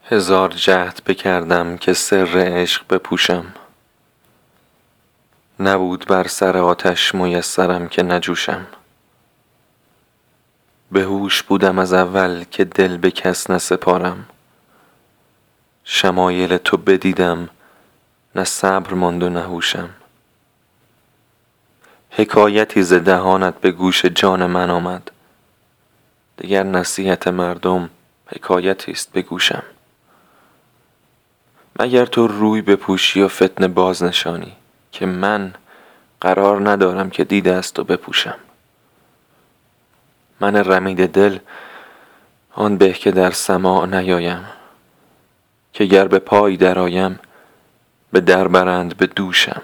هزار جهد بکردم که سر عشق بپوشم، نبود بر سر آتش میسرم که نجوشم. به هوش بودم از اول که دل به کس نسپارم، شمایل تو بدیدم نه صبر ماند و نه هوشم. حکایتی ز دهانت به گوش جان من آمد، دگر نصیحت مردم حکایتی است به گوشم. مگر تو روی بپوشی و فتنه باز نشانی، که من قرار ندارم که دیده است و بپوشم. من رمیده دل آن به که در سماع نیایم، که گر به پای درآیم به در برند به دوشم.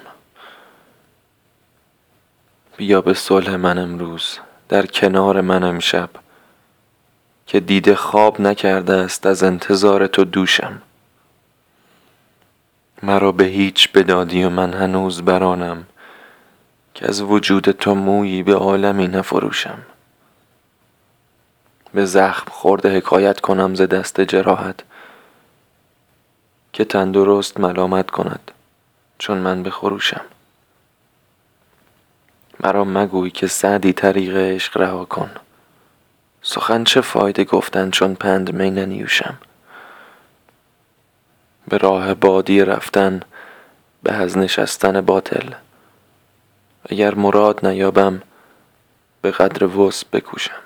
بیا به صلح من امروز در کنار من امشب، که دیده خواب نکرده است از انتظار تو دوشم. مرا به هیچ بدادی و من هنوز برانم، که از وجود تو مویی به عالمی نفروشم. به زخم خورده حکایت کنم ز دست جراحت، که تندرست ملامت کند چون من به خروشم. مرا مگوی که سعدی طریق عشق رها کن، سخن چه فایده گفتن چون پند می ننیوشم. به راه بادی رفتن به از نشستن باطل، اگر مراد نیابم به قدر وسع بکوشم.